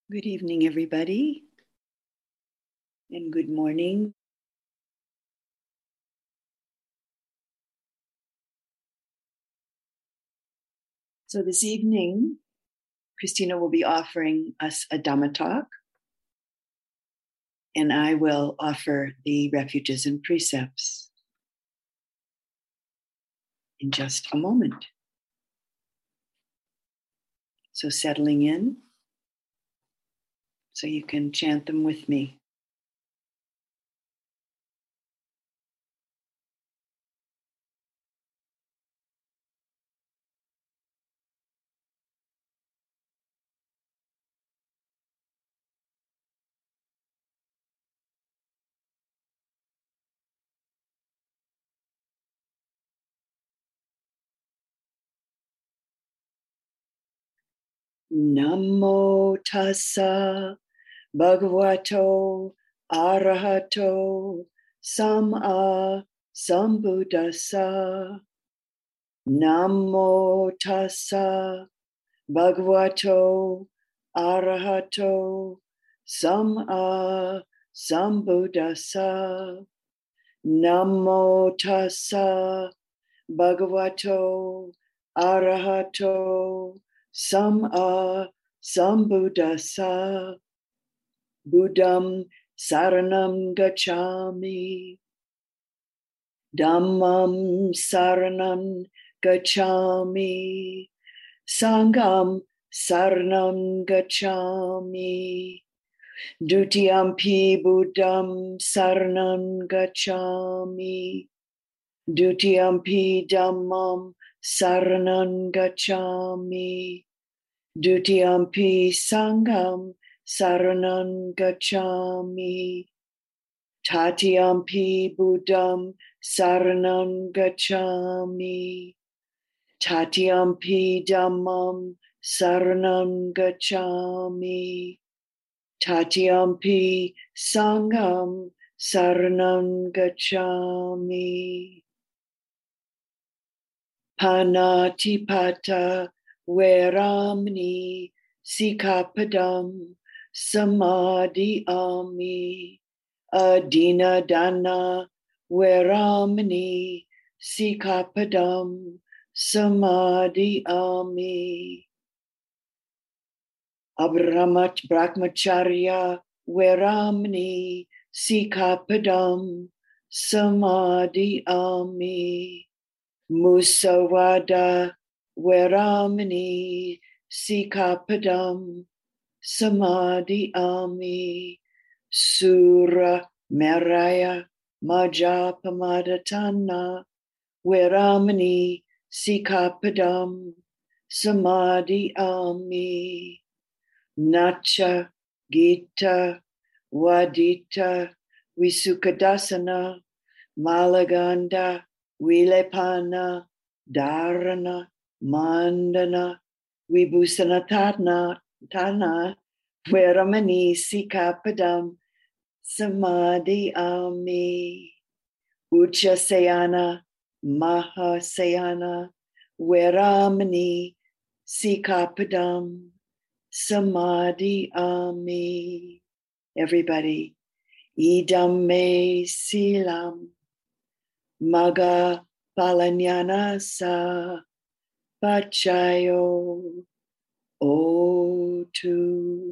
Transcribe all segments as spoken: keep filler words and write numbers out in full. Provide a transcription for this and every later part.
Good evening, everybody, and good morning. So this evening, Christina will be offering us a Dhamma talk, and I will offer the refuges and precepts in just a moment. So settling in so you can chant them with me. Namo tassa bhagavato arahato samma sambuddhassa. Namo tassa bhagavato arahato samma sambuddhassa. Namo tassa bhagavato arahato samma sambuddhassa. Buddham saranam gacchami. Dhammam saranam gacchami. Sangham saranam gacchami. Dutiyampi buddham saranam gacchami. Dutiyampi dhammam saranam gacchami. Dutiyampi sangham saranam gacchami. Tatiyampi buddham saranam gacchami. Tatiyampi dhammam saranam gacchami. Tatiyampi sangham saranam gacchami. Panatipata veramani sikapadam samadhiyami. Adina dana veramani sikapadam samadhiyami. Abramat brahmacharya veramani sikapadam samadhiyami. Musawada veramani sikapadam samadhiyami. Sura meraya majapamadhatana veramani sikapadam samadhiyami. Nacha gita vadita visukadasana malaganda vilepana dharana mandana vibhusanatana tana veramani sikapadam samadhiyami. Uchasayana mahasayana veramani sikapadam samadhiyami. Everybody, idam me silam maga palanyana sa pachayo otu.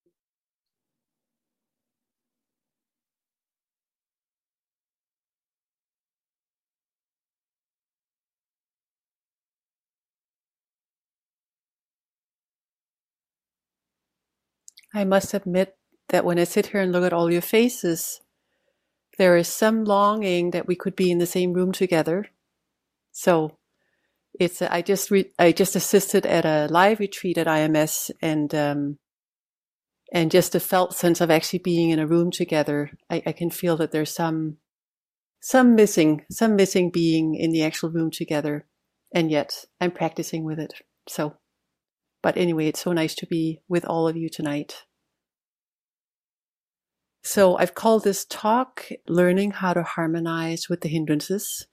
I must admit that when I sit here and look at all your faces, there is some longing that we could be in the same room together. So it's I just re, I just assisted at a live retreat at I M S, and um, and just a felt sense of actually being in a room together. I, I can feel that there's some some missing, some missing being in the actual room together, and yet I'm practicing with it. So. But anyway, it's so nice to be with all of you tonight. So I've called this talk Learning How to Harmonize with the Hindrances.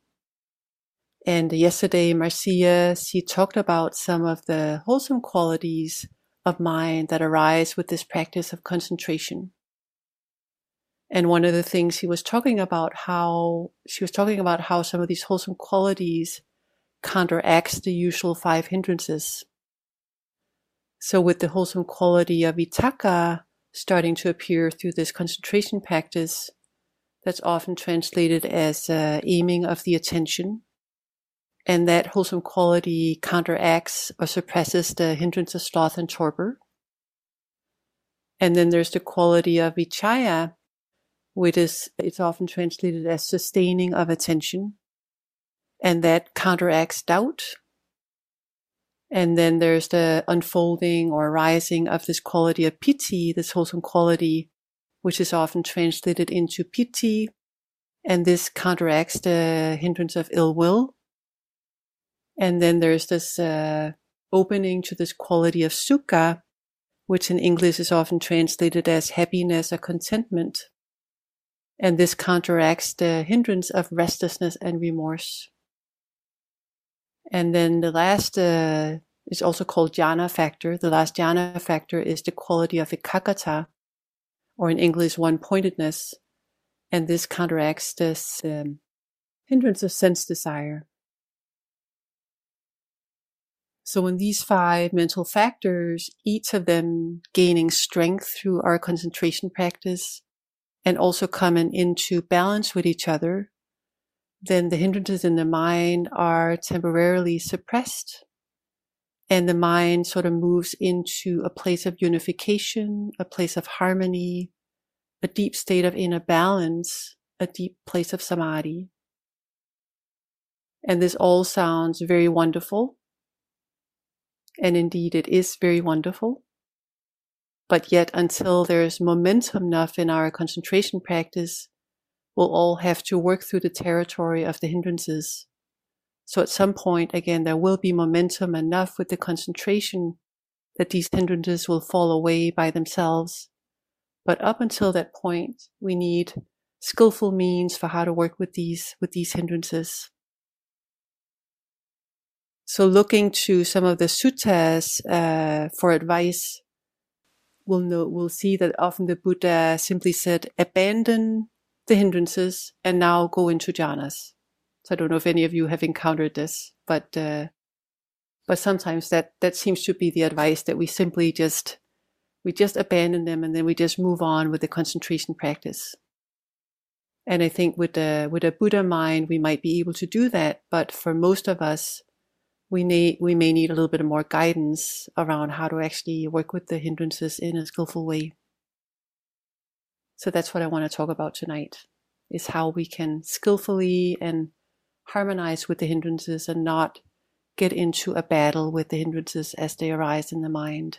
And yesterday, Marcia, she talked about some of the wholesome qualities of mind that arise with this practice of concentration. And one of the things he was talking about how, she was talking about how some of these wholesome qualities counteracts the usual five hindrances. So with the wholesome quality of vitakka starting to appear through this concentration practice, that's often translated as uh, aiming of the attention. And that wholesome quality counteracts or suppresses the hindrance of sloth and torpor. And then there's the quality of vichaya, which is, it's often translated as sustaining of attention. And that counteracts doubt. And then there's the unfolding or rising of this quality of piti, this wholesome quality, which is often translated into piti. And this counteracts the hindrance of ill will. And then there's this uh, opening to this quality of sukha, which in English is often translated as happiness or contentment. And this counteracts the hindrance of restlessness and remorse. And then the last uh, is also called jhana factor. The last jhana factor is the quality of ekaggata, or in English, one-pointedness. And this counteracts this um, hindrance of sense desire. So in these five mental factors, each of them gaining strength through our concentration practice and also coming into balance with each other, then the hindrances in the mind are temporarily suppressed and the mind sort of moves into a place of unification, a place of harmony, a deep state of inner balance, a deep place of samadhi. And this all sounds very wonderful. And indeed, it is very wonderful. But yet, until there's momentum enough in our concentration practice, we'll all have to work through the territory of the hindrances. So at some point, again, there will be momentum enough with the concentration that these hindrances will fall away by themselves. But up until that point, we need skillful means for how to work with these, with these hindrances. So looking to some of the suttas uh, for advice, we'll know, we'll see that often the Buddha simply said, abandon the hindrances and now go into jhanas. So I don't know if any of you have encountered this, but uh, but sometimes that that seems to be the advice, that we simply just we just abandon them and then we just move on with the concentration practice. And I think with the with a Buddha mind, we might be able to do that, but for most of us, we need we may need a little bit more guidance around how to actually work with the hindrances in a skillful way. So that's what I want to talk about tonight, is how we can skillfully and harmonize with the hindrances and not get into a battle with the hindrances as they arise in the mind.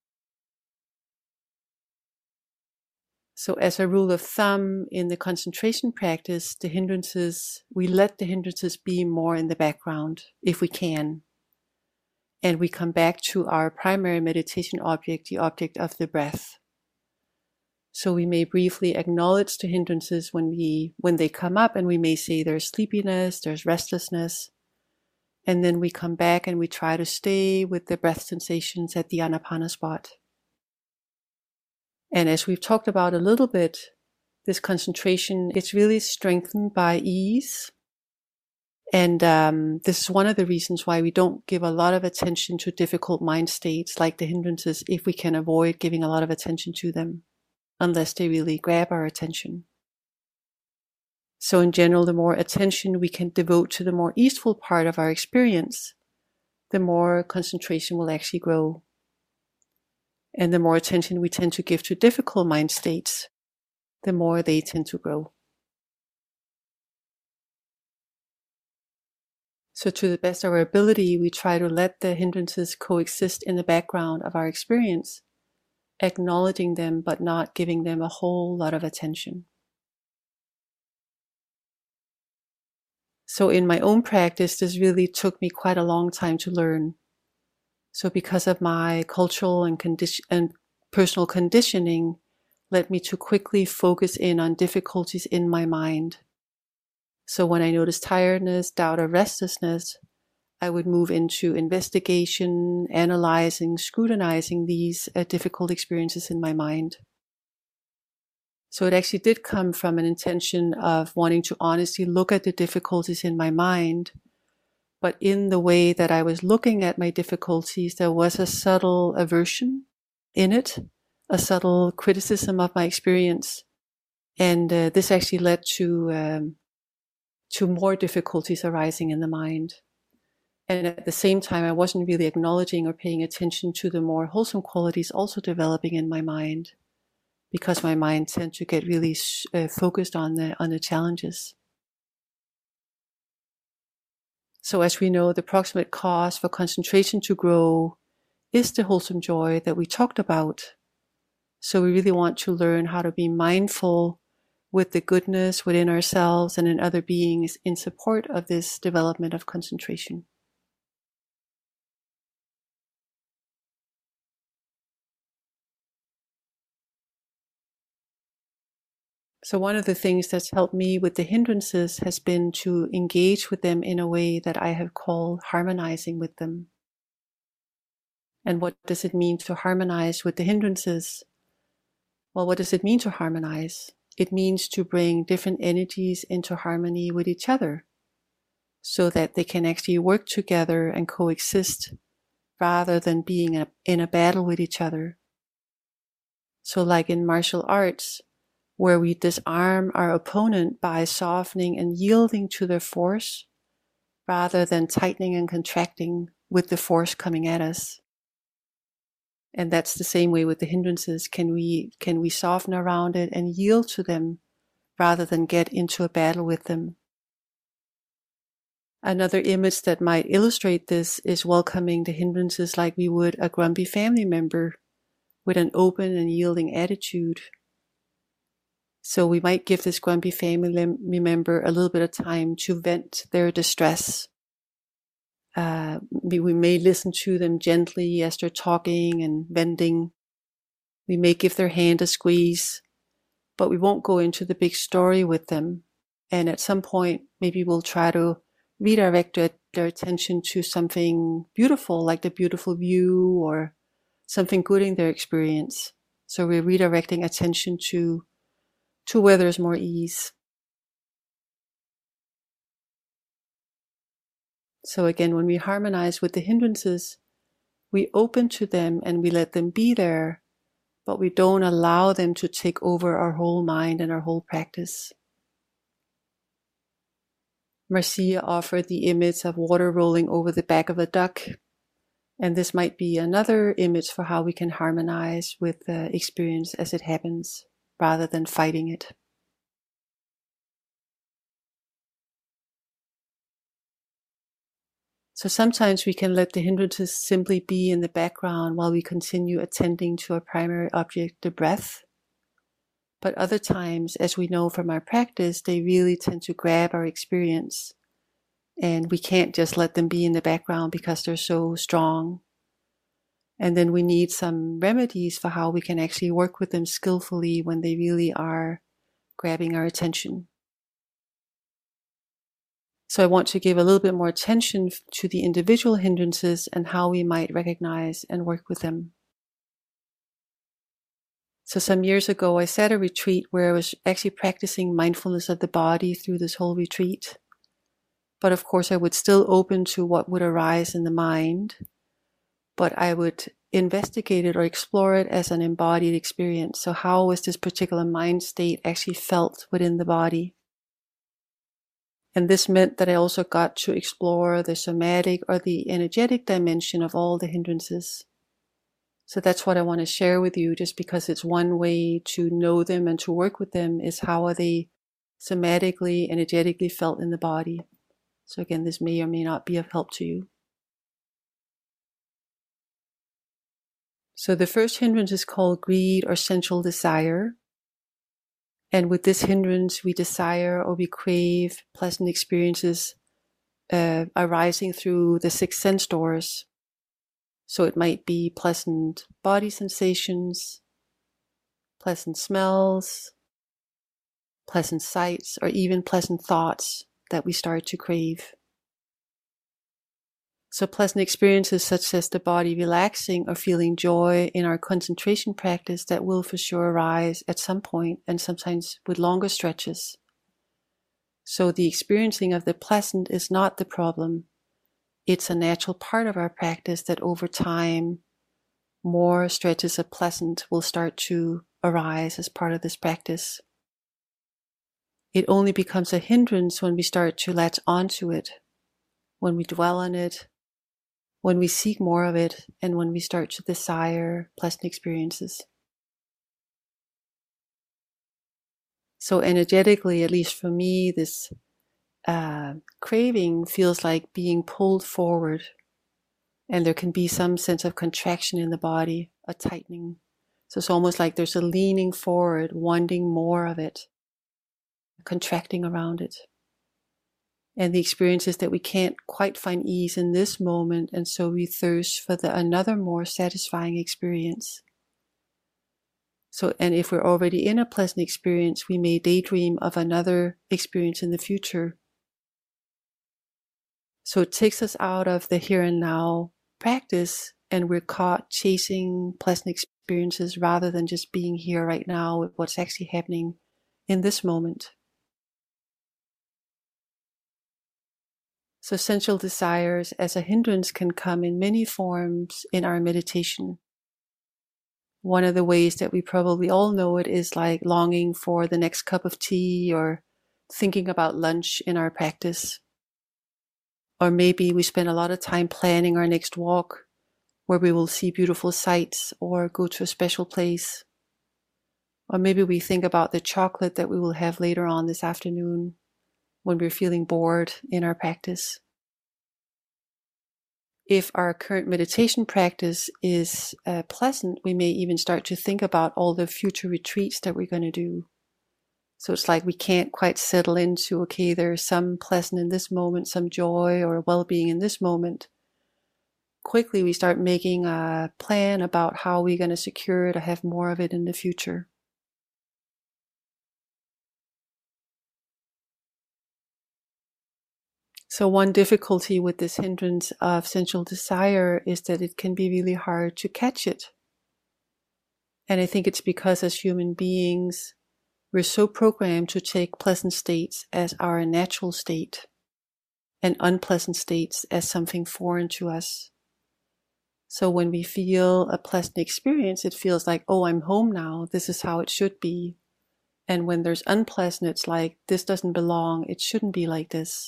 So as a rule of thumb in the concentration practice, the hindrances, we let the hindrances be more in the background if we can. And we come back to our primary meditation object, the object of the breath. So we may briefly acknowledge the hindrances when we when they come up, and we may say there's sleepiness, there's restlessness. And then we come back and we try to stay with the breath sensations at the Anapana spot. And as we've talked about a little bit, this concentration, it's really strengthened by ease. And um, this is one of the reasons why we don't give a lot of attention to difficult mind states like the hindrances, if we can avoid giving a lot of attention to them, unless they really grab our attention. So in general, the more attention we can devote to the more easeful part of our experience, the more concentration will actually grow. And the more attention we tend to give to difficult mind states, the more they tend to grow. So to the best of our ability, we try to let the hindrances coexist in the background of our experience, acknowledging them but not giving them a whole lot of attention. So in my own practice, this really took me quite a long time to learn. So because of my cultural and, condition- and personal conditioning, led me to quickly focus in on difficulties in my mind. So when I noticed tiredness, doubt, or restlessness, I would move into investigation, analyzing, scrutinizing these uh, difficult experiences in my mind. So it actually did come from an intention of wanting to honestly look at the difficulties in my mind. But in the way that I was looking at my difficulties, there was a subtle aversion in it, a subtle criticism of my experience. And uh, this actually led to um, to more difficulties arising in the mind. And at the same time, I wasn't really acknowledging or paying attention to the more wholesome qualities also developing in my mind, because my mind tends to get really uh, focused on the on the challenges. So as we know, the proximate cause for concentration to grow is the wholesome joy that we talked about. So we really want to learn how to be mindful with the goodness within ourselves and in other beings in support of this development of concentration. So one of the things that's helped me with the hindrances has been to engage with them in a way that I have called harmonizing with them. And what does it mean to harmonize with the hindrances? Well, what does it mean to harmonize? It means to bring different energies into harmony with each other so that they can actually work together and coexist rather than being a, in a battle with each other. So like in martial arts, where we disarm our opponent by softening and yielding to their force rather than tightening and contracting with the force coming at us. And that's the same way with the hindrances. Can we, can we soften around it and yield to them rather than get into a battle with them? Another image that might illustrate this is welcoming the hindrances like we would a grumpy family member with an open and yielding attitude. So we might give this grumpy family member a little bit of time to vent their distress. Uh, we may listen to them gently as they're talking and venting. We may give their hand a squeeze, but we won't go into the big story with them. And at some point, maybe we'll try to redirect their, their attention to something beautiful, like the beautiful view or something good in their experience. So we're redirecting attention to to where there's more ease. So again, when we harmonize with the hindrances, we open to them and we let them be there, but we don't allow them to take over our whole mind and our whole practice. Marcia offered the image of water rolling over the back of a duck, and this might be another image for how we can harmonize with the experience as it happens, rather than fighting it. So sometimes we can let the hindrances simply be in the background while we continue attending to our primary object, the breath. But other times, as we know from our practice, they really tend to grab our experience. And we can't just let them be in the background because they're so strong. And then we need some remedies for how we can actually work with them skillfully when they really are grabbing our attention. So I want to give a little bit more attention to the individual hindrances and how we might recognize and work with them. So some years ago, I set a retreat where I was actually practicing mindfulness of the body through this whole retreat. But of course, I would still open to what would arise in the mind, but I would investigate it or explore it as an embodied experience. So how was this particular mind state actually felt within the body? And this meant that I also got to explore the somatic or the energetic dimension of all the hindrances. So that's what I want to share with you, just because it's one way to know them and to work with them, is how are they somatically, energetically felt in the body. So again, this may or may not be of help to you. So the first hindrance is called greed or sensual desire. And with this hindrance, we desire or we crave pleasant experiences uh, arising through the six sense doors. So it might be pleasant body sensations, pleasant smells, pleasant sights, or even pleasant thoughts that we start to crave. So pleasant experiences such as the body relaxing or feeling joy in our concentration practice, that will for sure arise at some point, and sometimes with longer stretches. So the experiencing of the pleasant is not the problem. It's a natural part of our practice that over time, more stretches of pleasant will start to arise as part of this practice. It only becomes a hindrance when we start to latch onto it, when we dwell on it, when we seek more of it, and when we start to desire pleasant experiences. So energetically, at least for me, this uh, craving feels like being pulled forward, and there can be some sense of contraction in the body, a tightening. So it's almost like there's a leaning forward, wanting more of it, contracting around it. And the experience is that we can't quite find ease in this moment, and so we thirst for the another more satisfying experience. So, and if we're already in a pleasant experience, we may daydream of another experience in the future. So it takes us out of the here and now practice, and we're caught chasing pleasant experiences rather than just being here right now with what's actually happening in this moment. So sensual desires as a hindrance can come in many forms in our meditation. One of the ways that we probably all know it is like longing for the next cup of tea, or thinking about lunch in our practice. Or maybe we spend a lot of time planning our next walk, where we will see beautiful sights or go to a special place. Or maybe we think about the chocolate that we will have later on this afternoon, when we're feeling bored in our practice. If our current meditation practice is uh, pleasant, we may even start to think about all the future retreats that we're going to do. So it's like we can't quite settle into, okay, there's some pleasant in this moment, some joy or well-being in this moment. Quickly we start making a plan about how we're going to secure it or have more of it in the future. So one difficulty with this hindrance of sensual desire is that it can be really hard to catch it. And I think it's because as human beings, we're so programmed to take pleasant states as our natural state, and unpleasant states as something foreign to us. So when we feel a pleasant experience, it feels like, oh, I'm home now. This is how it should be. And when there's unpleasant, it's like, this doesn't belong. It shouldn't be like this.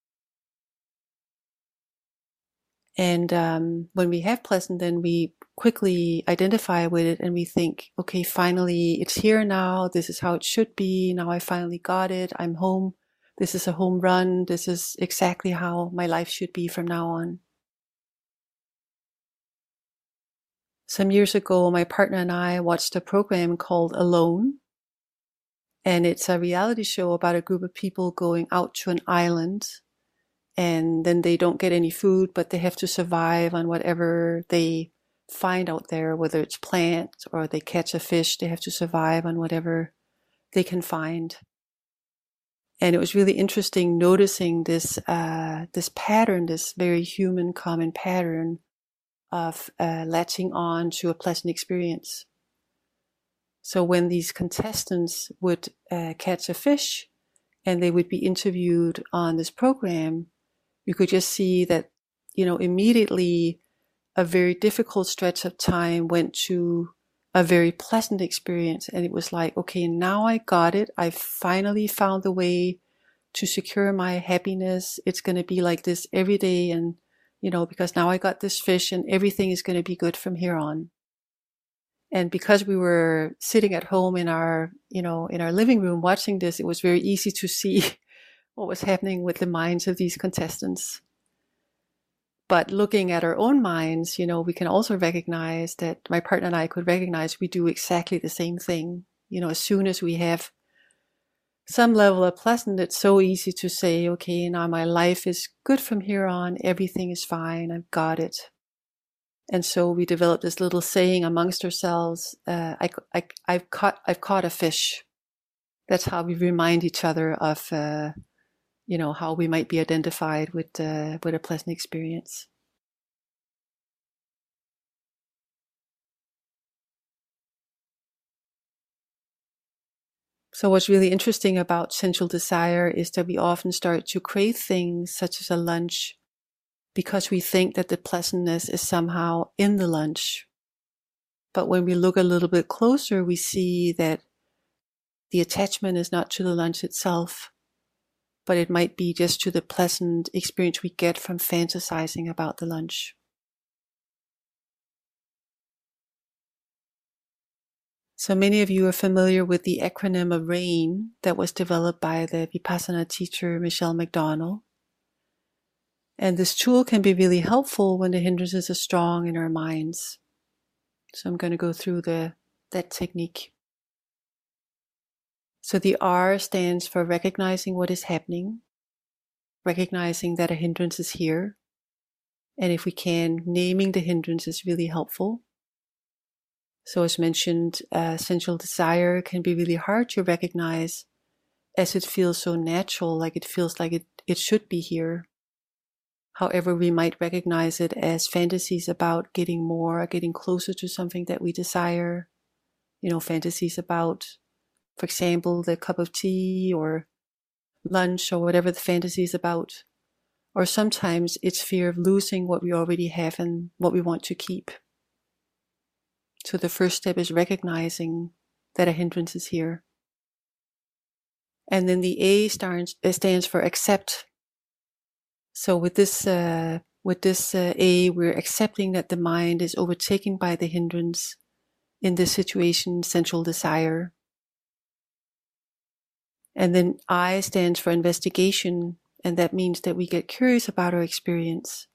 And um, when we have pleasant, then we quickly identify with it and we think, okay, finally, it's here now. This is how it should be. Now I finally got it. I'm home. This is a home run. This is exactly how my life should be from now on. Some years ago, my partner and I watched a program called Alone. And it's a reality show about a group of people going out to an island. And then they don't get any food, but they have to survive on whatever they find out there, whether it's plants or they catch a fish. They have to survive on whatever they can find. And it was really interesting noticing this uh, this pattern, this very human common pattern of uh, latching on to a pleasant experience. So when these contestants would uh, catch a fish and they would be interviewed on this program, you could just see that, you know, immediately a very difficult stretch of time went to a very pleasant experience. And it was like, okay, now I got it. I finally found the way to secure my happiness. It's going to be like this every day. And, you know, because now I got this fish and everything is going to be good from here on. And because we were sitting at home in our, you know, in our living room watching this, it was very easy to see what was happening with the minds of these contestants. But looking at our own minds, you know, we can also recognize that my partner and I could recognize we do exactly the same thing. You know, as soon as we have some level of pleasant, it's so easy to say, okay, now my life is good from here on. Everything is fine. I've got it. And so we developed this little saying amongst ourselves, uh, I, I, I've caught, I've caught a fish. That's how we remind each other of, uh, you know, how we might be identified with, uh, with a pleasant experience. So what's really interesting about sensual desire is that we often start to crave things such as a lunch because we think that the pleasantness is somehow in the lunch. But when we look a little bit closer, we see that the attachment is not to the lunch itself, but it might be just to the pleasant experience we get from fantasizing about the lunch. So many of you are familiar with the acronym of RAIN that was developed by the Vipassana teacher Michelle McDonald. And this tool can be really helpful when the hindrances are strong in our minds. So I'm going to go through the that technique. So the R stands for recognizing what is happening, recognizing that a hindrance is here. And if we can, naming the hindrance is really helpful. So as mentioned, uh, sensual desire can be really hard to recognize as it feels so natural, like it feels like it, it should be here. However, we might recognize it as fantasies about getting more, or getting closer to something that we desire. You know, fantasies about, for example, the cup of tea or lunch or whatever the fantasy is about. Or sometimes it's fear of losing what we already have and what we want to keep. So the first step is recognizing that a hindrance is here. And then the A stands, stands for accept. So with this, uh, with this uh, A, we're accepting that the mind is overtaken by the hindrance, in this situation, sensual desire. And then I stands for investigation, and that means that we get curious about our experience.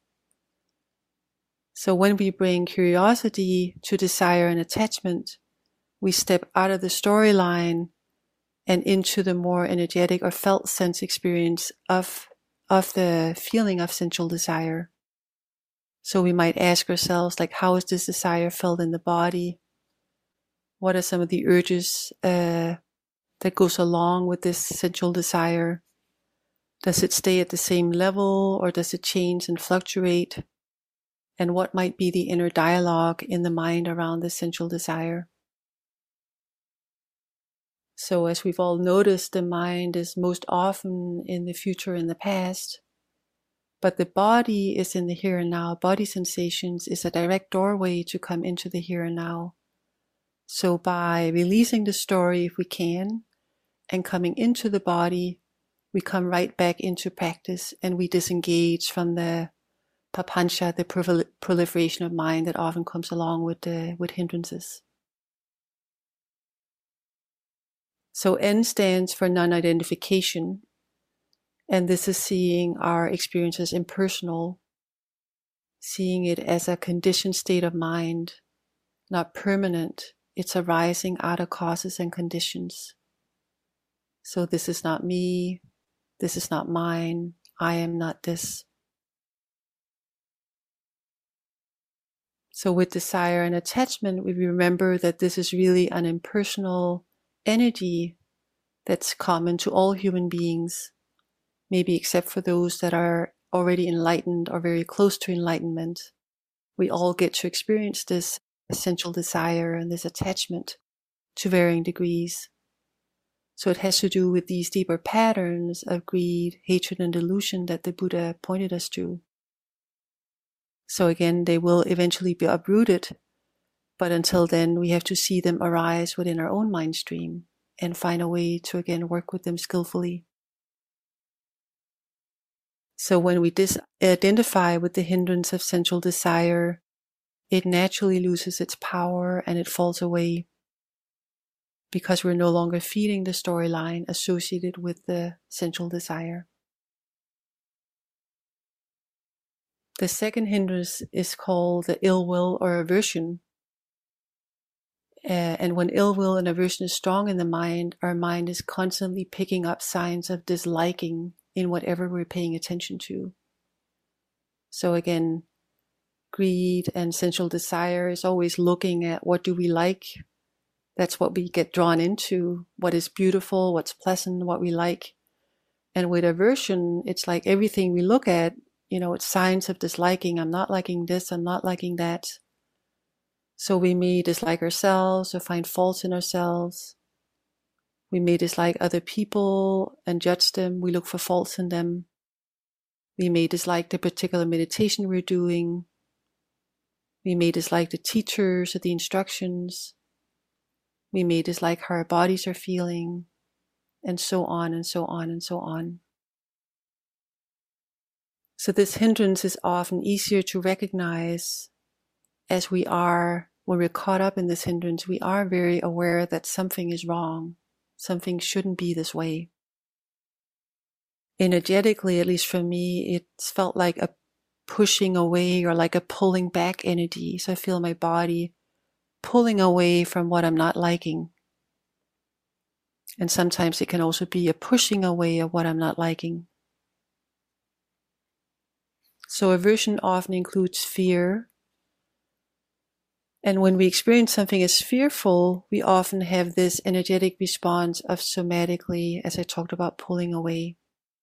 So when we bring curiosity to desire and attachment, we step out of the storyline and into the more energetic or felt sense experience of, of the feeling of sensual desire. So we might ask ourselves, like, how is this desire felt in the body? What are some of the urges uh, that goes along with this sensual desire? Does it stay at the same level, or does it change and fluctuate? And what might be the inner dialogue in the mind around the sensual desire? So as we've all noticed, the mind is most often in the future and the past, but the body is in the here and now. Body sensations is a direct doorway to come into the here and now. So by releasing the story, if we can, and coming into the body, we come right back into practice, and we disengage from the papancha, the prol- proliferation of mind that often comes along with the, with hindrances. So N stands for non-identification, and this is seeing our experiences impersonal, seeing it as a conditioned state of mind, not permanent. It's arising out of causes and conditions. So this is not me, this is not mine, I am not this. So with desire and attachment, we remember that this is really an impersonal energy that's common to all human beings, maybe except for those that are already enlightened or very close to enlightenment. We all get to experience this essential desire and this attachment to varying degrees. So it has to do with these deeper patterns of greed, hatred, and delusion that the Buddha pointed us to. So again, they will eventually be uprooted, but until then, we have to see them arise within our own mind stream and find a way to again work with them skillfully. So when we dis- identify with the hindrance of sensual desire, it naturally loses its power and it falls away, because we're no longer feeding the storyline associated with the sensual desire. The second hindrance is called the ill will or aversion. Uh, and when ill will and aversion is strong in the mind, our mind is constantly picking up signs of disliking in whatever we're paying attention to. So again, greed and sensual desire is always looking at what do we like. That's what we get drawn into, what is beautiful, what's pleasant, what we like. And with aversion, it's like everything we look at, you know, it's signs of disliking. I'm not liking this, I'm not liking that. So we may dislike ourselves or find faults in ourselves. We may dislike other people and judge them. We look for faults in them. We may dislike the particular meditation we're doing. We may dislike the teachers or the instructions. We may dislike how our bodies are feeling, and so on and so on and so on. So this hindrance is often easier to recognize as we are, when we're caught up in this hindrance, we are very aware that something is wrong. Something shouldn't be this way. Energetically, at least for me, it's felt like a pushing away or like a pulling back energy. So I feel my body pulling away from what I'm not liking. And sometimes it can also be a pushing away of what I'm not liking. So aversion often includes fear. And when we experience something as fearful, we often have this energetic response of somatically, as I talked about, pulling away.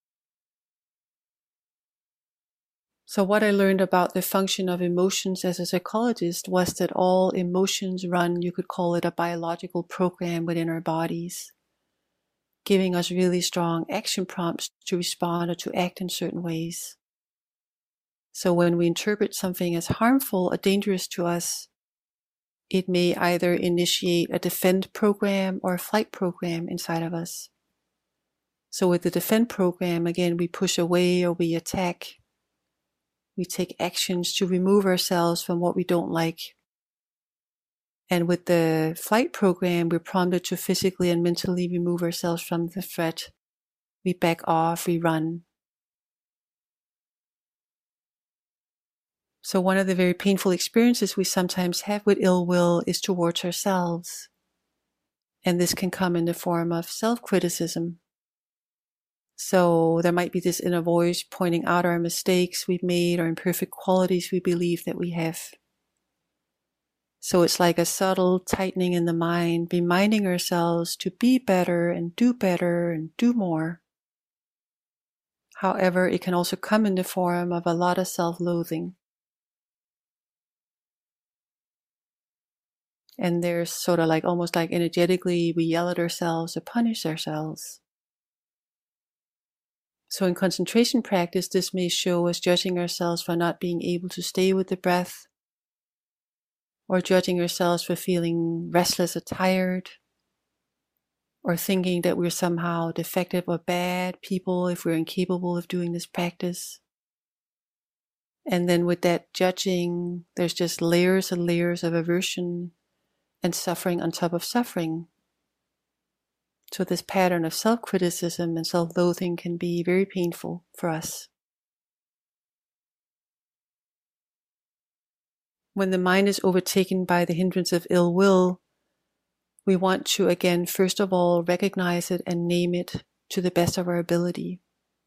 So what I learned about the function of emotions as a psychologist was that all emotions run, you could call it a biological program within our bodies, giving us really strong action prompts to respond or to act in certain ways. So when we interpret something as harmful or dangerous to us, it may either initiate a defend program or a flight program inside of us. So with the defend program, again, we push away or we attack. We take actions to remove ourselves from what we don't like. And with the flight program, we're prompted to physically and mentally remove ourselves from the threat. We back off, we run. So one of the very painful experiences we sometimes have with ill will is towards ourselves. And this can come in the form of self-criticism. So there might be this inner voice pointing out our mistakes we've made or imperfect qualities we believe that we have. So it's like a subtle tightening in the mind, reminding ourselves to be better and do better and do more. However, it can also come in the form of a lot of self-loathing. And there's sort of like, almost like energetically, we yell at ourselves or punish ourselves. So in concentration practice, this may show us judging ourselves for not being able to stay with the breath, or judging ourselves for feeling restless or tired, or thinking that we're somehow defective or bad people if we're incapable of doing this practice. And then with that judging, there's just layers and layers of aversion and suffering on top of suffering. So this pattern of self-criticism and self-loathing can be very painful for us. When the mind is overtaken by the hindrance of ill will, we want to again, first of all, recognize it and name it to the best of our ability.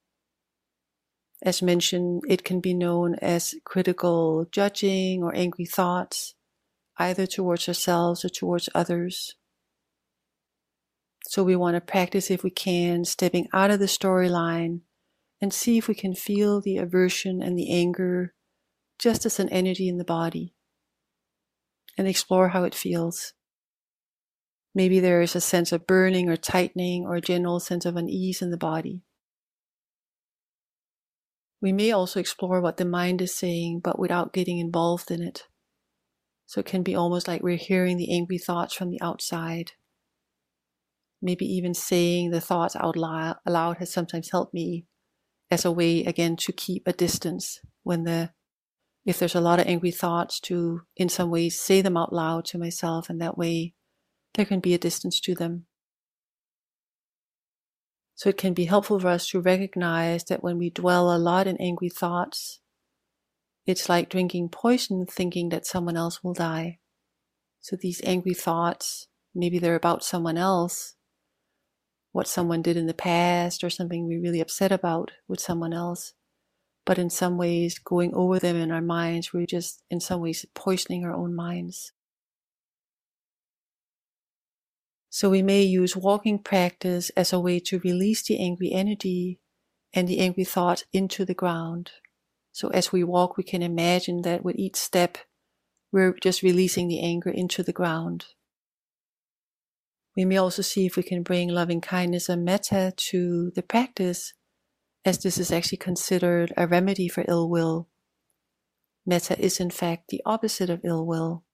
As mentioned, it can be known as critical judging or angry thoughts, either towards ourselves or towards others. So we want to practice, if we can, stepping out of the storyline and see if we can feel the aversion and the anger just as an energy in the body, and explore how it feels. Maybe there is a sense of burning or tightening or a general sense of unease in the body. We may also explore what the mind is saying, but without getting involved in it. So it can be almost like we're hearing the angry thoughts from the outside. Maybe even saying the thoughts out loud, aloud has sometimes helped me as a way, again, to keep a distance when the, if there's a lot of angry thoughts, to in some ways say them out loud to myself, and that way there can be a distance to them. So it can be helpful for us to recognize that when we dwell a lot in angry thoughts, it's like drinking poison thinking that someone else will die. So these angry thoughts, maybe they're about someone else, what someone did in the past, or something we're really upset about with someone else. But in some ways, going over them in our minds, we're just in some ways poisoning our own minds. So we may use walking practice as a way to release the angry energy and the angry thoughts into the ground. So as we walk, we can imagine that with each step, we're just releasing the anger into the ground. We may also see if we can bring loving kindness and metta to the practice, as this is actually considered a remedy for ill will. Metta is in fact the opposite of ill will.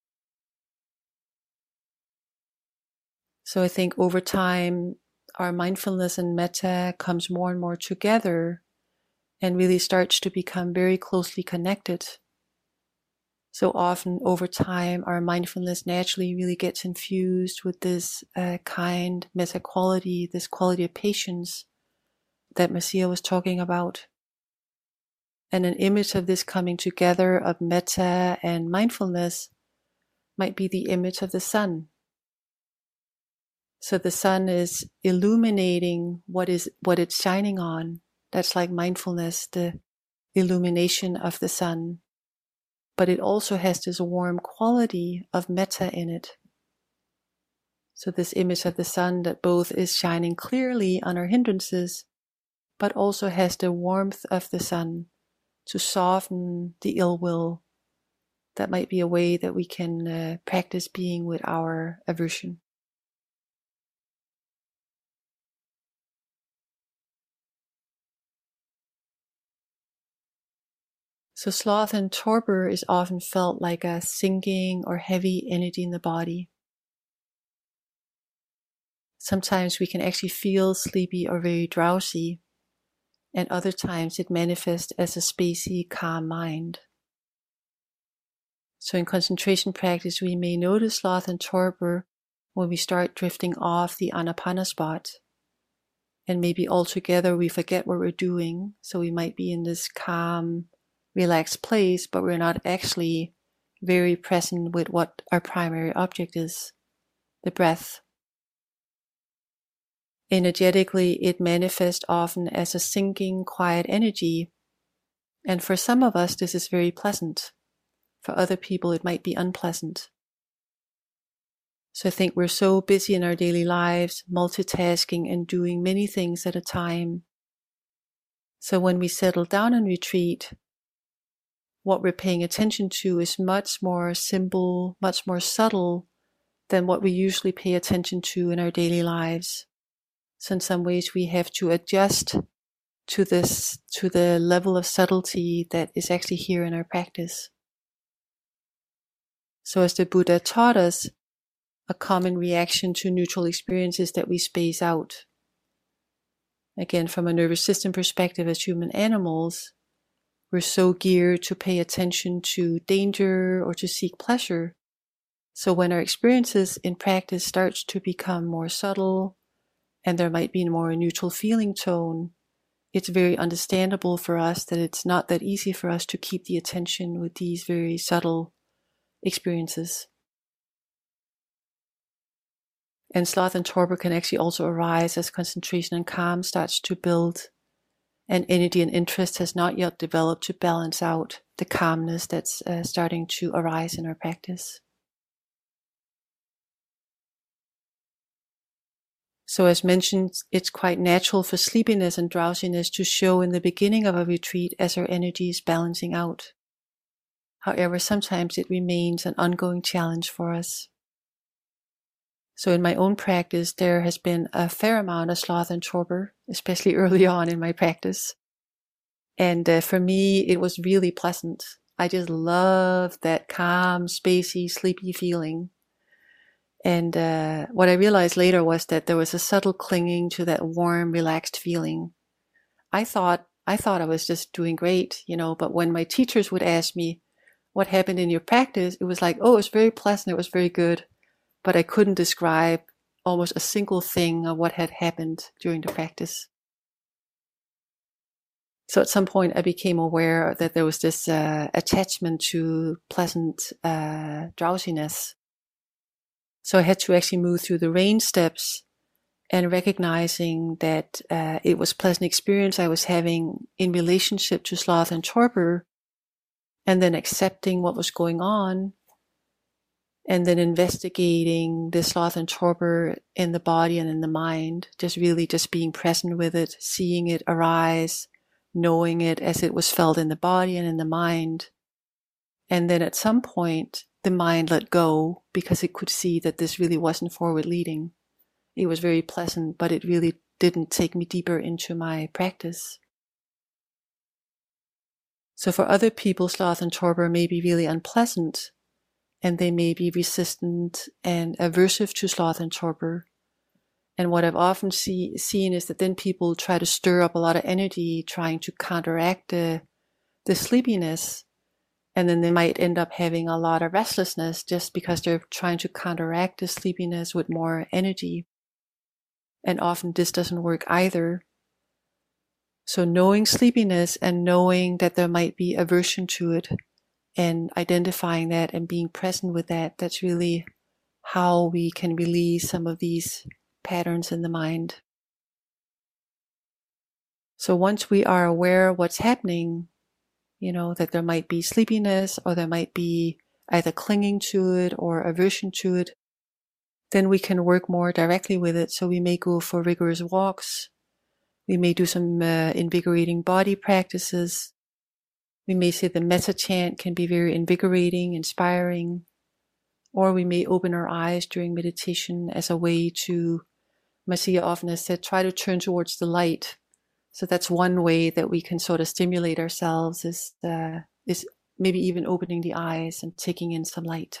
So I think over time, our mindfulness and metta comes more and more together and really starts to become very closely connected. So often over time, our mindfulness naturally really gets infused with this uh, kind metta quality, this quality of patience that Marcia was talking about. And an image of this coming together of metta and mindfulness might be the image of the sun. So the sun is illuminating what is what it's shining on. That's like mindfulness, the illumination of the sun. But it also has this warm quality of metta in it. So this image of the sun that both is shining clearly on our hindrances, but also has the warmth of the sun to soften the ill will. That might be a way that we can uh, practice being with our aversion. So sloth and torpor is often felt like a sinking or heavy energy in the body. Sometimes we can actually feel sleepy or very drowsy, and other times it manifests as a spacey, calm mind. So in concentration practice, we may notice sloth and torpor when we start drifting off the Anapana spot. And maybe altogether we forget what we're doing, so we might be in this calm, relaxed place, but we're not actually very present with what our primary object is, the breath. Energetically, it manifests often as a sinking, quiet energy, and for some of us this is very pleasant. For other people it might be unpleasant. So I think we're so busy in our daily lives, multitasking and doing many things at a time. So when we settle down and retreat, what we're paying attention to is much more simple, much more subtle than what we usually pay attention to in our daily lives. So in some ways we have to adjust to this, to the level of subtlety that is actually here in our practice. So as the Buddha taught us, a common reaction to neutral experiences that we space out. Again, from a nervous system perspective as human animals, we're so geared to pay attention to danger or to seek pleasure. So when our experiences in practice starts to become more subtle and there might be more neutral feeling tone, it's very understandable for us that it's not that easy for us to keep the attention with these very subtle experiences. And sloth and torpor can actually also arise as concentration and calm starts to build, and energy and interest has not yet developed to balance out the calmness that's uh, starting to arise in our practice. So as mentioned, it's quite natural for sleepiness and drowsiness to show in the beginning of a retreat as our energy is balancing out. However, sometimes it remains an ongoing challenge for us. So in my own practice, there has been a fair amount of sloth and torpor, especially early on in my practice. And uh, for me, it was really pleasant. I just loved that calm, spacey, sleepy feeling. And uh, what I realized later was that there was a subtle clinging to that warm, relaxed feeling. I thought, I thought I was just doing great, you know, but when my teachers would ask me, what happened in your practice? It was like, oh, it was very pleasant, it was very good. But I couldn't describe almost a single thing of what had happened during the practice. So at some point I became aware that there was this uh, attachment to pleasant uh, drowsiness. So I had to actually move through the rain steps and recognizing that uh, it was a pleasant experience I was having in relationship to sloth and torpor, and then accepting what was going on, and then investigating the sloth and torpor in the body and in the mind, just really just being present with it, seeing it arise, knowing it as it was felt in the body and in the mind. And then at some point, the mind let go because it could see that this really wasn't forward leading. It was very pleasant, but it really didn't take me deeper into my practice. So for other people, sloth and torpor may be really unpleasant, and they may be resistant and aversive to sloth and torpor. And what I've often see, seen is that then people try to stir up a lot of energy trying to counteract the, the sleepiness. And then they might end up having a lot of restlessness just because they're trying to counteract the sleepiness with more energy. And often this doesn't work either. So knowing sleepiness and knowing that there might be aversion to it and identifying that and being present with that, that's really how we can release some of these patterns in the mind. So once we are aware of what's happening, you know, that there might be sleepiness or there might be either clinging to it or aversion to it, then we can work more directly with it. So we may go for rigorous walks. We may do some uh, invigorating body practices. We may say the metta chant can be very invigorating, inspiring. Or we may open our eyes during meditation as a way to, Marcia often has said, try to turn towards the light. So that's one way that we can sort of stimulate ourselves is, uh, is maybe even opening the eyes and taking in some light.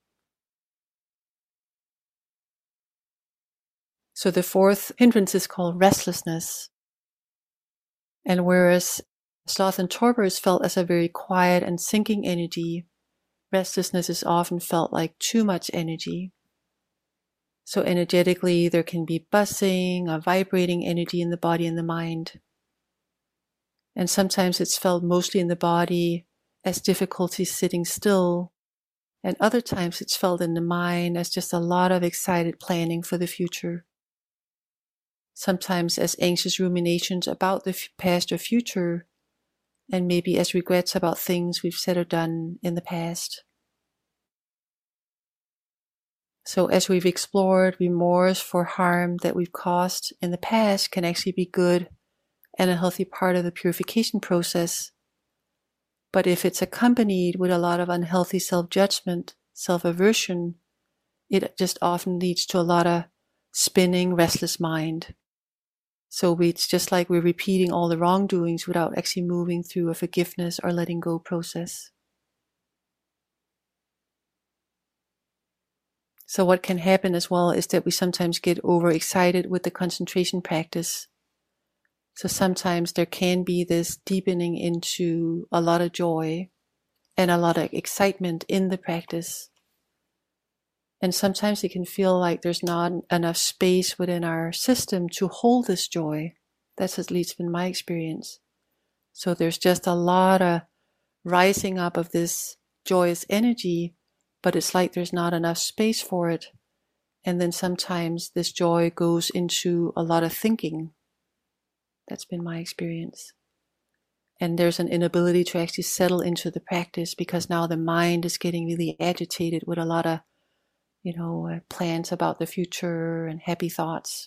So the fourth hindrance is called restlessness. And whereas sloth and torpor is felt as a very quiet and sinking energy, restlessness is often felt like too much energy. So energetically, there can be buzzing or vibrating energy in the body and the mind. And sometimes it's felt mostly in the body as difficulty sitting still. And other times it's felt in the mind as just a lot of excited planning for the future. Sometimes as anxious ruminations about the past or future, and maybe as regrets about things we've said or done in the past. So as we've explored, remorse for harm that we've caused in the past can actually be good and a healthy part of the purification process. But if it's accompanied with a lot of unhealthy self-judgment, self-aversion, it just often leads to a lot of spinning, restless mind. So we, it's just like we're repeating all the wrongdoings without actually moving through a forgiveness or letting go process. So what can happen as well is that we sometimes get overexcited with the concentration practice. So sometimes there can be this deepening into a lot of joy and a lot of excitement in the practice. And sometimes it can feel like there's not enough space within our system to hold this joy. That's at least been my experience. So there's just a lot of rising up of this joyous energy, but it's like there's not enough space for it. And then sometimes this joy goes into a lot of thinking. That's been my experience. And there's an inability to actually settle into the practice because now the mind is getting really agitated with a lot of you know, uh, plans about the future and happy thoughts.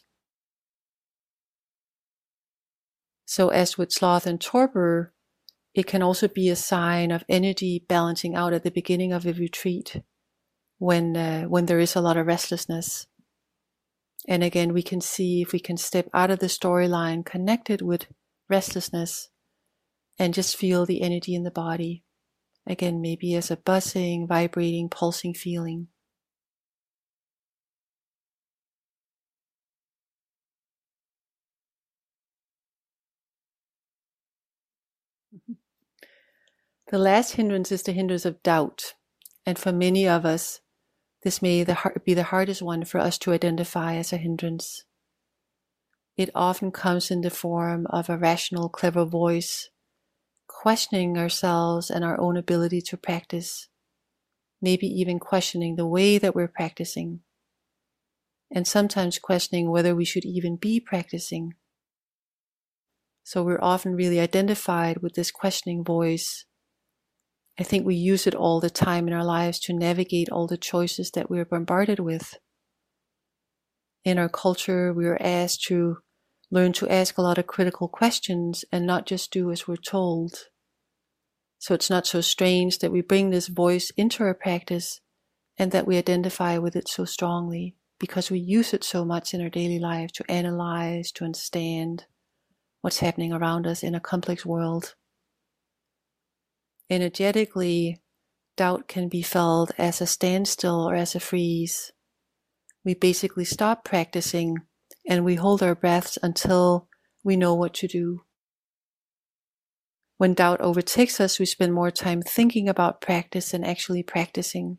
So as with sloth and torpor, it can also be a sign of energy balancing out at the beginning of a retreat when, uh, when there is a lot of restlessness. And again, we can see if we can step out of the storyline connected with restlessness and just feel the energy in the body. Again, maybe as a buzzing, vibrating, pulsing feeling. The last hindrance is the hindrance of doubt. And for many of us, this may be the hardest one for us to identify as a hindrance. It often comes in the form of a rational, clever voice, questioning ourselves and our own ability to practice, maybe even questioning the way that we're practicing, and sometimes questioning whether we should even be practicing. So we're often really identified with this questioning voice. I think we use it all the time in our lives to navigate all the choices that we're bombarded with. In our culture, we are asked to learn to ask a lot of critical questions and not just do as we're told. So it's not so strange that we bring this voice into our practice and that we identify with it so strongly because we use it so much in our daily life to analyze, to understand what's happening around us in a complex world. Energetically, doubt can be felt as a standstill or as a freeze. We basically stop practicing and we hold our breaths until we know what to do. When doubt overtakes us, we spend more time thinking about practice than actually practicing.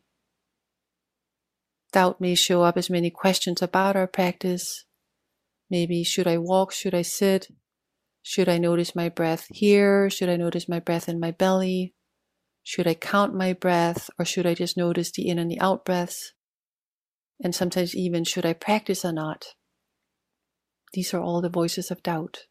Doubt may show up as many questions about our practice. Maybe, should I walk? Should I sit? Should I notice my breath here? Should I notice my breath in my belly? Should I count my breath? Or should I just notice the in and the out breaths? And sometimes even, should I practice or not? These are all the voices of doubt.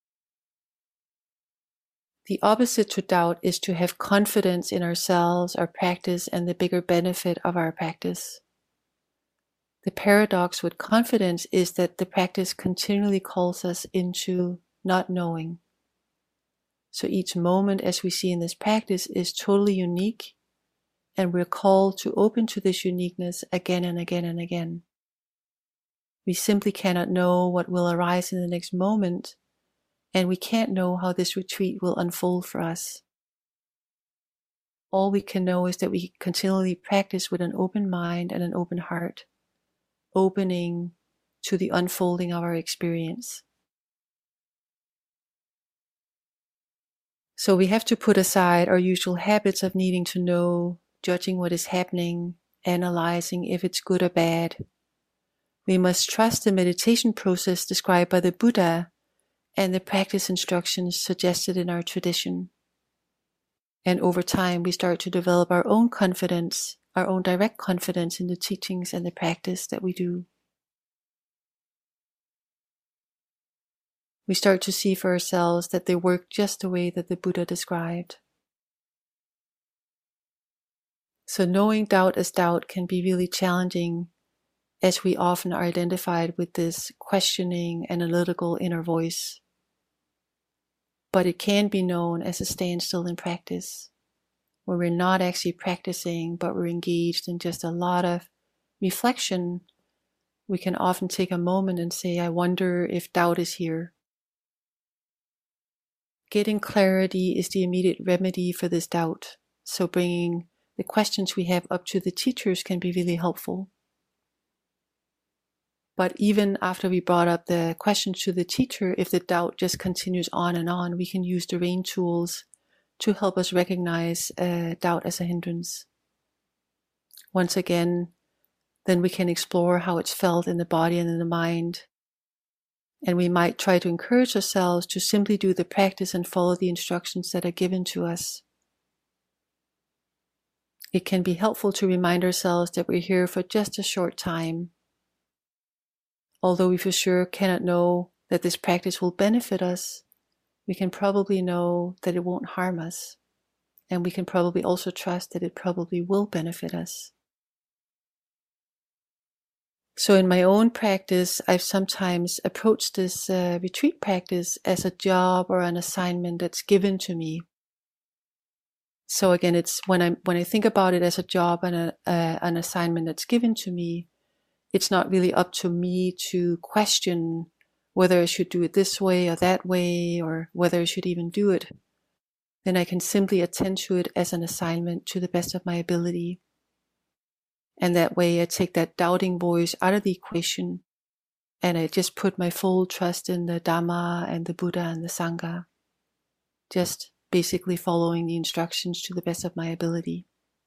The opposite to doubt is to have confidence in ourselves, our practice, and the bigger benefit of our practice. The paradox with confidence is that the practice continually calls us into not knowing. So each moment, as we see in this practice, is totally unique, and we're called to open to this uniqueness again and again and again. We simply cannot know what will arise in the next moment, and we can't know how this retreat will unfold for us. All we can know is that we continually practice with an open mind and an open heart, opening to the unfolding of our experience. So we have to put aside our usual habits of needing to know, judging what is happening, analyzing if it's good or bad. We must trust the meditation process described by the Buddha and the practice instructions suggested in our tradition. And over time, we start to develop our own confidence, our own direct confidence in the teachings and the practice that we do. We start to see for ourselves that they work just the way that the Buddha described. So knowing doubt as doubt can be really challenging, as we often are identified with this questioning, analytical inner voice. But it can be known as a standstill in practice, where we're not actually practicing, but we're engaged in just a lot of reflection. We can often take a moment and say, I wonder if doubt is here. Getting clarity is the immediate remedy for this doubt. So bringing the questions we have up to the teachers can be really helpful. But even after we brought up the questions to the teacher, if the doubt just continues on and on, we can use the RAIN tools to help us recognize uh, doubt as a hindrance. Once again, then we can explore how it's felt in the body and in the mind. And we might try to encourage ourselves to simply do the practice and follow the instructions that are given to us. It can be helpful to remind ourselves that we're here for just a short time. Although we for sure cannot know that this practice will benefit us, we can probably know that it won't harm us. And we can probably also trust that it probably will benefit us. So in my own practice, I've sometimes approached this uh, retreat practice as a job or an assignment that's given to me. So again, it's when I when I think about it as a job and a, uh, an assignment that's given to me, it's not really up to me to question whether I should do it this way or that way, or whether I should even do it. Then I can simply attend to it as an assignment to the best of my ability. And that way I take that doubting voice out of the equation, and I just put my full trust in the Dhamma and the Buddha and the Sangha. Just basically following the instructions to the best of my ability.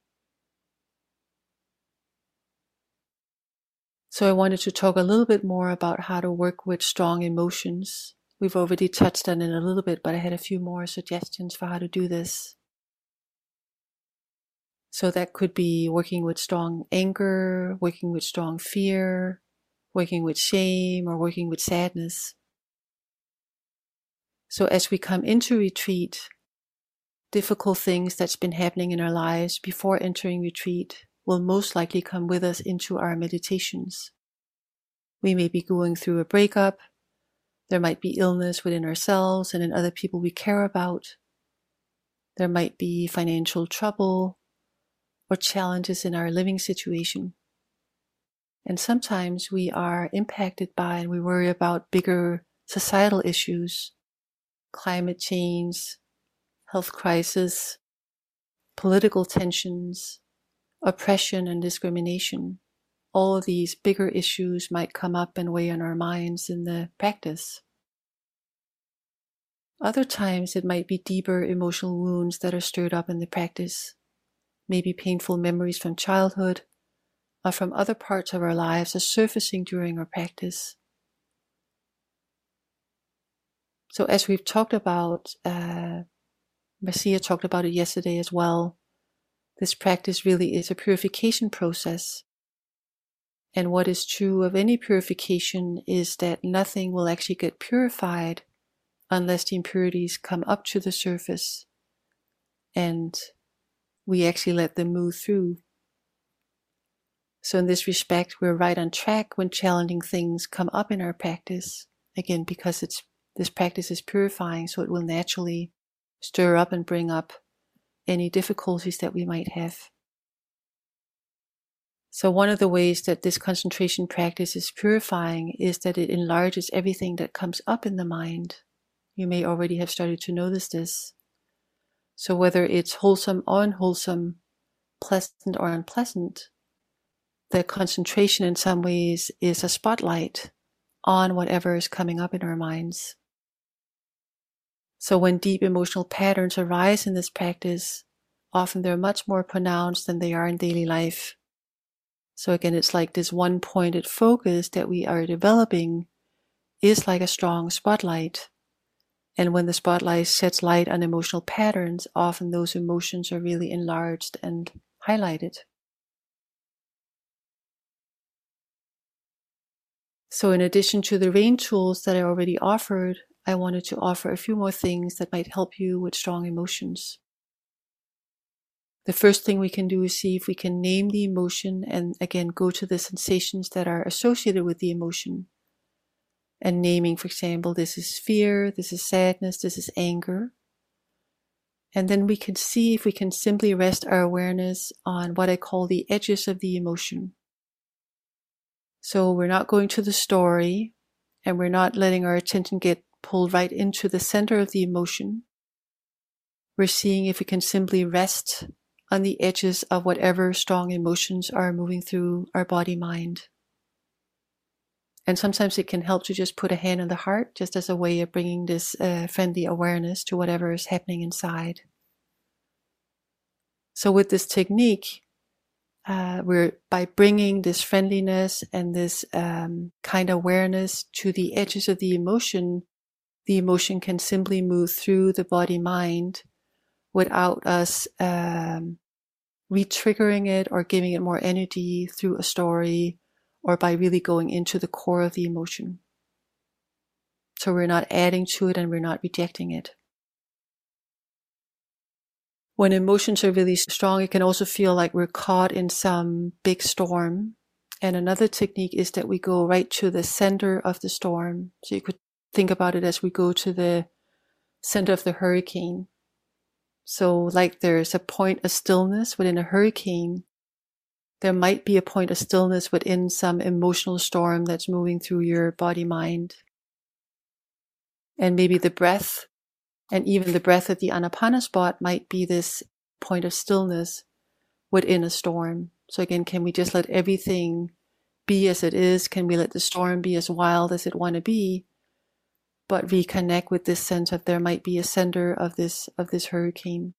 So I wanted to talk a little bit more about how to work with strong emotions. We've already touched on it a little bit, but I had a few more suggestions for how to do this. So that could be working with strong anger, working with strong fear, working with shame, or working with sadness. So as we come into retreat, difficult things that's been happening in our lives before entering retreat will most likely come with us into our meditations. We may be going through a breakup. There might be illness within ourselves and in other people we care about. There might be financial trouble, or challenges in our living situation. And sometimes we are impacted by and we worry about bigger societal issues, climate change, health crisis, political tensions, oppression and discrimination. All of these bigger issues might come up and weigh on our minds in the practice. Other times it might be deeper emotional wounds that are stirred up in the practice, maybe painful memories from childhood or from other parts of our lives are surfacing during our practice. So as we've talked about, uh, Marcia talked about it yesterday as well, this practice really is a purification process. And what is true of any purification is that nothing will actually get purified unless the impurities come up to the surface and we actually let them move through. So in this respect, we're right on track when challenging things come up in our practice. Again, because it's this practice is purifying, so it will naturally stir up and bring up any difficulties that we might have. So one of the ways that this concentration practice is purifying is that it enlarges everything that comes up in the mind. You may already have started to notice this. So whether it's wholesome or unwholesome, pleasant or unpleasant, the concentration in some ways is a spotlight on whatever is coming up in our minds. So when deep emotional patterns arise in this practice, often they're much more pronounced than they are in daily life. So again, it's like this one-pointed focus that we are developing is like a strong spotlight. And when the spotlight sheds light on emotional patterns, often those emotions are really enlarged and highlighted. So in addition to the RAIN tools that I already offered, I wanted to offer a few more things that might help you with strong emotions. The first thing we can do is see if we can name the emotion and again go to the sensations that are associated with the emotion. And naming, for example, this is fear, this is sadness, this is anger. And then we can see if we can simply rest our awareness on what I call the edges of the emotion. So we're not going to the story and we're not letting our attention get pulled right into the center of the emotion. We're seeing if we can simply rest on the edges of whatever strong emotions are moving through our body-mind. And sometimes it can help to just put a hand on the heart, just as a way of bringing this uh, friendly awareness to whatever is happening inside. So with this technique, uh, we're by bringing this friendliness and this um, kind of awareness to the edges of the emotion, the emotion can simply move through the body-mind without us um, re-triggering it or giving it more energy through a story or by really going into the core of the emotion. So we're not adding to it and we're not rejecting it. When emotions are really strong, it can also feel like we're caught in some big storm. And another technique is that we go right to the center of the storm. So you could think about it as we go to the center of the hurricane. So like there's a point of stillness within a hurricane, there might be a point of stillness within some emotional storm that's moving through your body-mind. And maybe the breath, and even the breath at the Anapana spot might be this point of stillness within a storm. So again, can we just let everything be as it is? Can we let the storm be as wild as it want to be? But reconnect with this sense of there might be a center of this of this hurricane.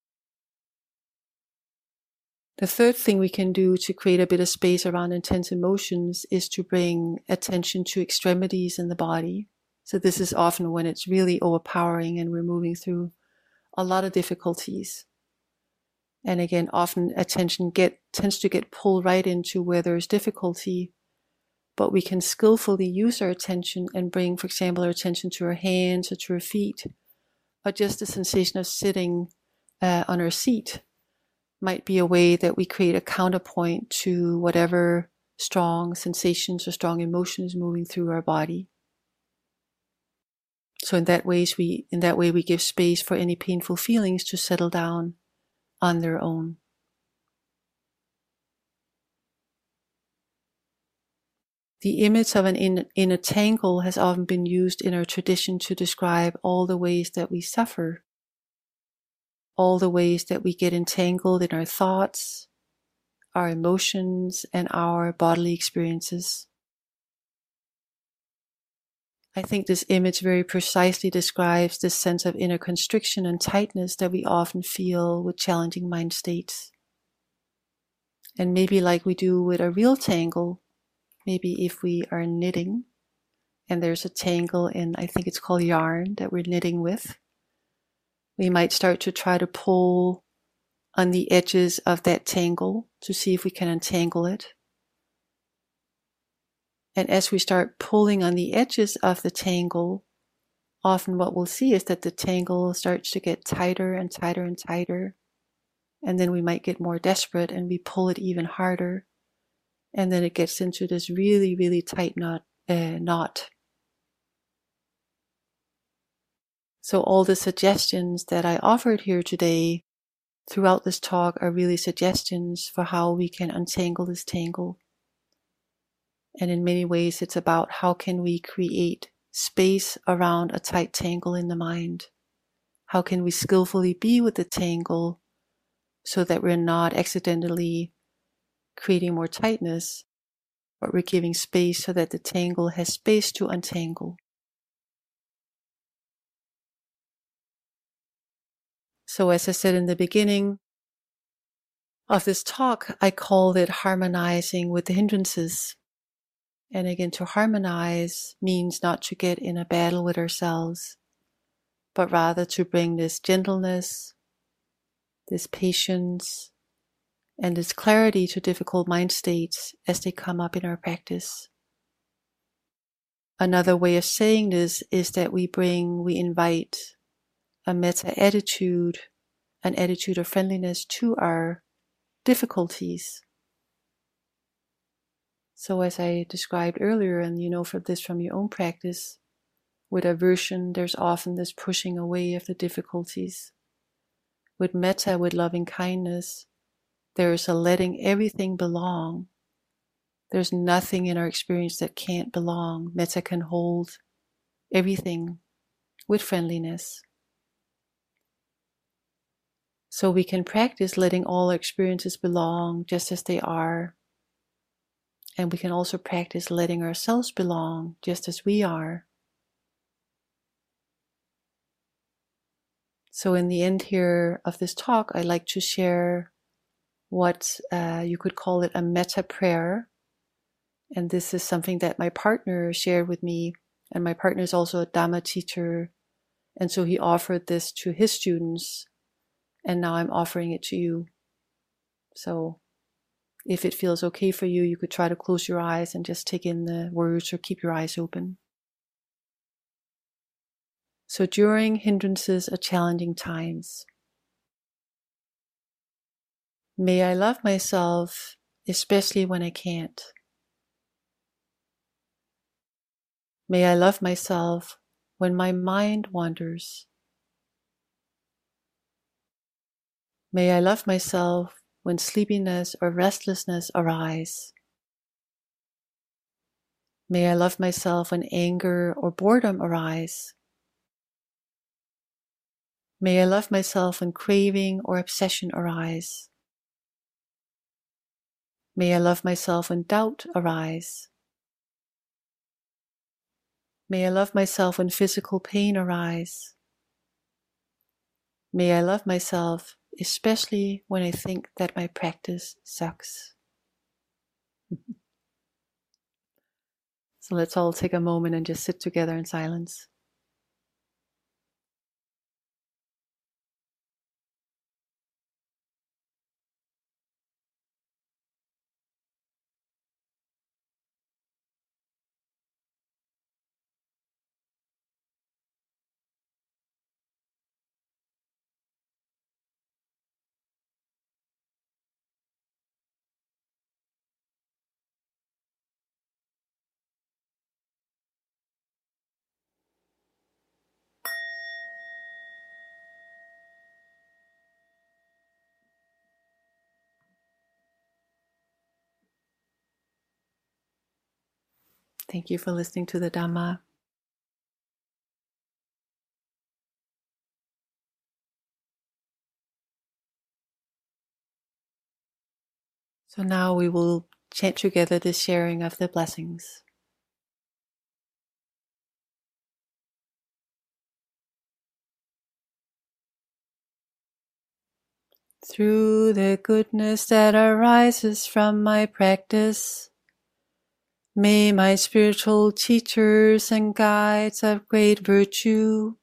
The third thing we can do to create a bit of space around intense emotions is to bring attention to extremities in the body. So this is often when it's really overpowering and we're moving through a lot of difficulties. And again, often attention get tends to get pulled right into where there's difficulty. But we can skillfully use our attention and bring, for example, our attention to our hands or to our feet, or just the sensation of sitting uh, on our seat might be a way that we create a counterpoint to whatever strong sensations or strong emotions moving through our body. So in that ways we in that way we give space for any painful feelings to settle down on their own. The image of an in, in a tangle has often been used in our tradition to describe all the ways that we suffer, all the ways that we get entangled in our thoughts, our emotions, and our bodily experiences. I think this image very precisely describes this sense of inner constriction and tightness that we often feel with challenging mind states. And maybe like we do with a real tangle, maybe if we are knitting and there's a tangle in, I think it's called yarn, that we're knitting with, we might start to try to pull on the edges of that tangle to see if we can untangle it. And as we start pulling on the edges of the tangle, often what we'll see is that the tangle starts to get tighter and tighter and tighter. And then we might get more desperate and we pull it even harder. And then it gets into this really, really tight knot. Uh, knot. So all the suggestions that I offered here today throughout this talk are really suggestions for how we can untangle this tangle. And in many ways, it's about how can we create space around a tight tangle in the mind? How can we skillfully be with the tangle so that we're not accidentally creating more tightness, but we're giving space so that the tangle has space to untangle? So as I said in the beginning of this talk, I called it harmonizing with the hindrances. And again, to harmonize means not to get in a battle with ourselves, but rather to bring this gentleness, this patience, and this clarity to difficult mind states as they come up in our practice. Another way of saying this is that we bring, we invite a metta attitude, an attitude of friendliness to our difficulties. So as I described earlier, and you know from this from your own practice, with aversion, there's often this pushing away of the difficulties. With metta, with loving kindness, there's a letting everything belong. There's nothing in our experience that can't belong. Metta can hold everything with friendliness. So we can practice letting all our experiences belong just as they are. And we can also practice letting ourselves belong just as we are. So in the end here of this talk, I'd like to share what uh, you could call it a metta prayer. And this is something that my partner shared with me. And my partner is also a Dhamma teacher. And so he offered this to his students. And now I'm offering it to you. So if it feels okay for you, you could try to close your eyes and just take in the words or keep your eyes open. So during hindrances or challenging times, may I love myself, especially when I can't. May I love myself when my mind wanders. May I love myself when sleepiness or restlessness arise. May I love myself when anger or boredom arise. May I love myself when craving or obsession arise. May I love myself when doubt arise. May I love myself when physical pain arise. May I love myself especially when I think that my practice sucks. So let's all take a moment and just sit together in silence. Thank you for listening to the Dhamma. So now we will chant together the sharing of the blessings. Through the goodness that arises from my practice, may my spiritual teachers and guides of great virtue,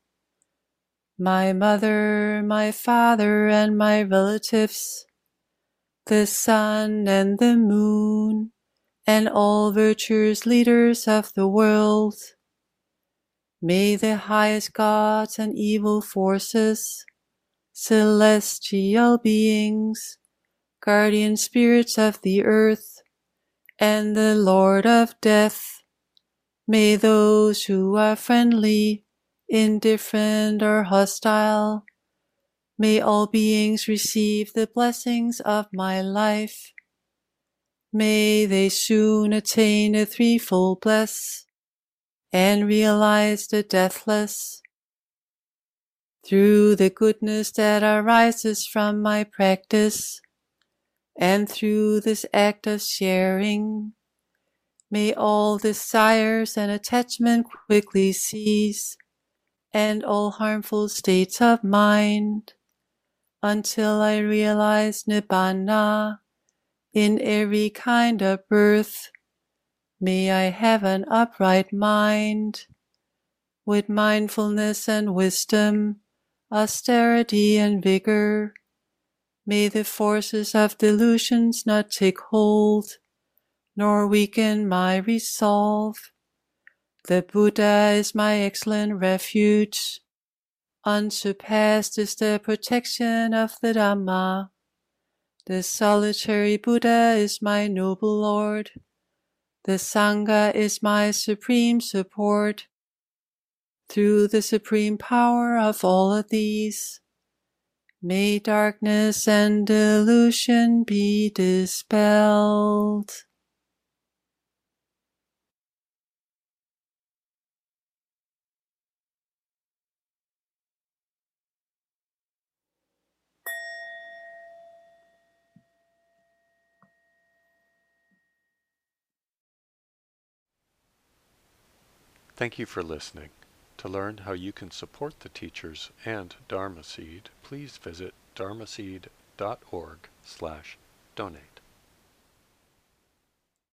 my mother, my father, and my relatives, the sun and the moon, and all virtuous leaders of the world, may the highest gods and evil forces, celestial beings, guardian spirits of the earth, and the Lord of Death, may those who are friendly, indifferent, or hostile, may all beings receive the blessings of my life. May they soon attain a threefold bliss and realize the deathless. Through the goodness that arises from my practice, and through this act of sharing, may all desires and attachment quickly cease, and all harmful states of mind, until I realize Nibbana in every kind of birth. May I have an upright mind, with mindfulness and wisdom, austerity and vigor. May the forces of delusions not take hold, nor weaken my resolve. The Buddha is my excellent refuge. Unsurpassed is the protection of the Dhamma. The solitary Buddha is my noble Lord. The Sangha is my supreme support. Through the supreme power of all of these, may darkness and delusion be dispelled. Thank you for listening. To learn how you can support the teachers and Dharma Seed, please visit dharmaseed dot org slash donate.